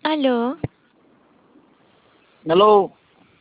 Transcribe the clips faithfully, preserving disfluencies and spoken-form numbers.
Aló, Hello,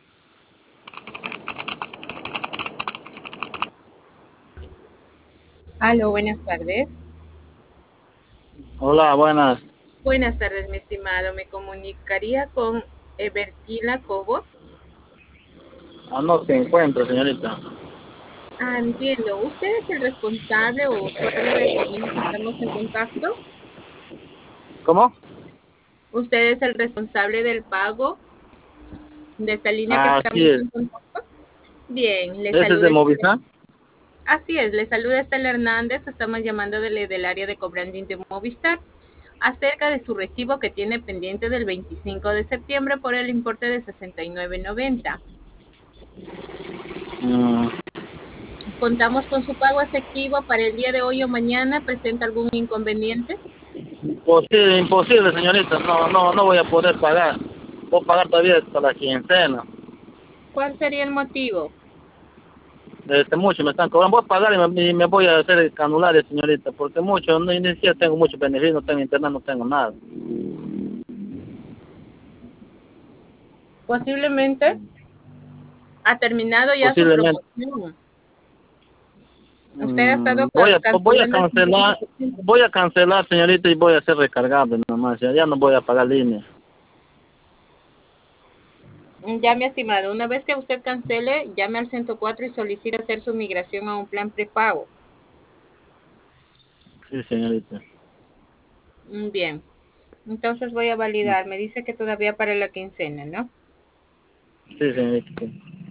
Aló, buenas tardes. hola, buenas. Buenas tardes, mi estimado. Me comunicaría con Ebertila Cobos. Ah, no se encuentra, señorita. Ah, entiendo. ¿Usted es el responsable o usuario de esta línea que estamos en contacto? ¿Cómo? ¿Usted es el responsable del pago de esta línea que Así estamos es. en contacto? Bien, le ¿Ese es de saluda. Movistar? Así es, le saluda Estela Hernández. Estamos llamando del, del área de cobranding de Movistar acerca de su recibo que tiene pendiente del veinticinco de septiembre por el importe de sesenta y nueve noventa. Mm, Contamos con su pago efectivo para el día de hoy o mañana. ¿Presenta algún inconveniente? imposible, imposible, señorita. No, no, no voy a poder pagar. Voy a pagar todavía hasta la quincena. ¿Cuál sería el motivo? Este, mucho me están cobrando. Voy a pagar y me, y me voy a hacer canulares, señorita, porque mucho, no, ni siquiera tengo mucho beneficio, no tengo internet, no tengo nada. Posiblemente ha terminado ya su Posiblemente. promoción. Usted ha Mm, estado voy ca- a, voy a cancelando el cancelar, cincuenta por ciento. voy a cancelar, señorita, y voy a hacer recargable nomás. Ya, ya no voy a pagar línea. Ya, mi estimado, una vez que usted cancele, llame al ciento cuatro y solicite hacer su migración a un plan prepago. Sí, señorita. Mm, Bien, entonces voy a validar. Me dice que todavía para la quincena, ¿no? Sí, señorita.